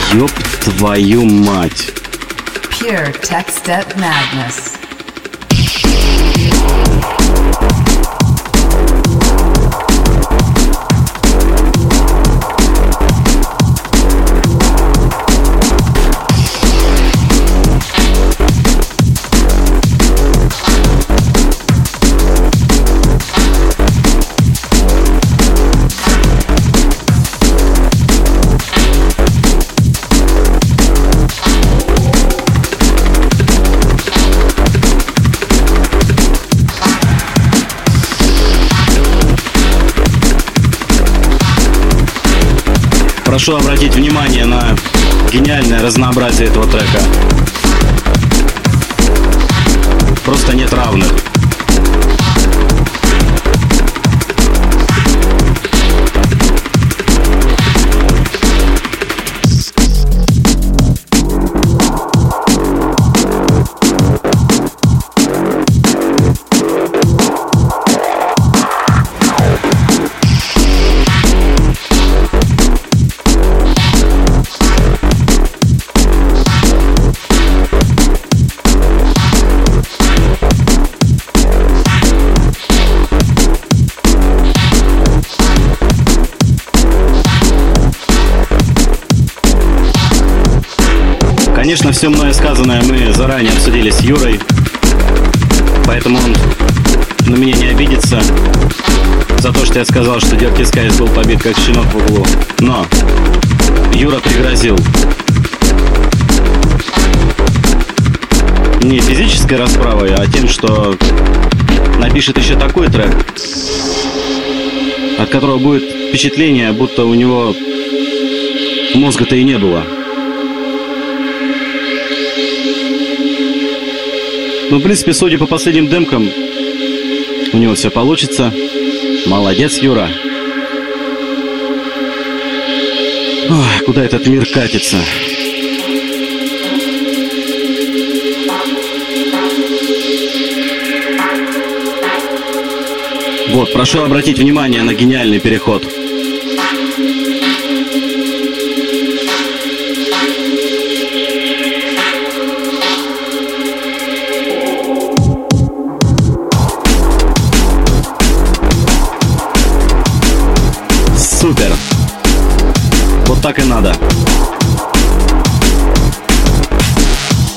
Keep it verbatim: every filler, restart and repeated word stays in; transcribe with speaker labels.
Speaker 1: Ёб твою мать.
Speaker 2: Pure tech step madness.
Speaker 1: Прошу обратить внимание на гениальное разнообразие этого трека. Просто нет равных. Конечно, все мною сказанное мы заранее обсудили с Юрой, поэтому он на меня не обидится за то, что я сказал, что Dirty Skies был побит как щенок в углу. Но Юра пригрозил не физической расправой, а тем, что напишет еще такой трек, от которого будет впечатление, будто у него мозга-то и не было. Ну, в принципе, судя по последним демкам, у него все получится. Молодец, Юра. Ох, куда этот мир катится? Вот, прошу обратить внимание на гениальный переход. Супер. Вот так и надо.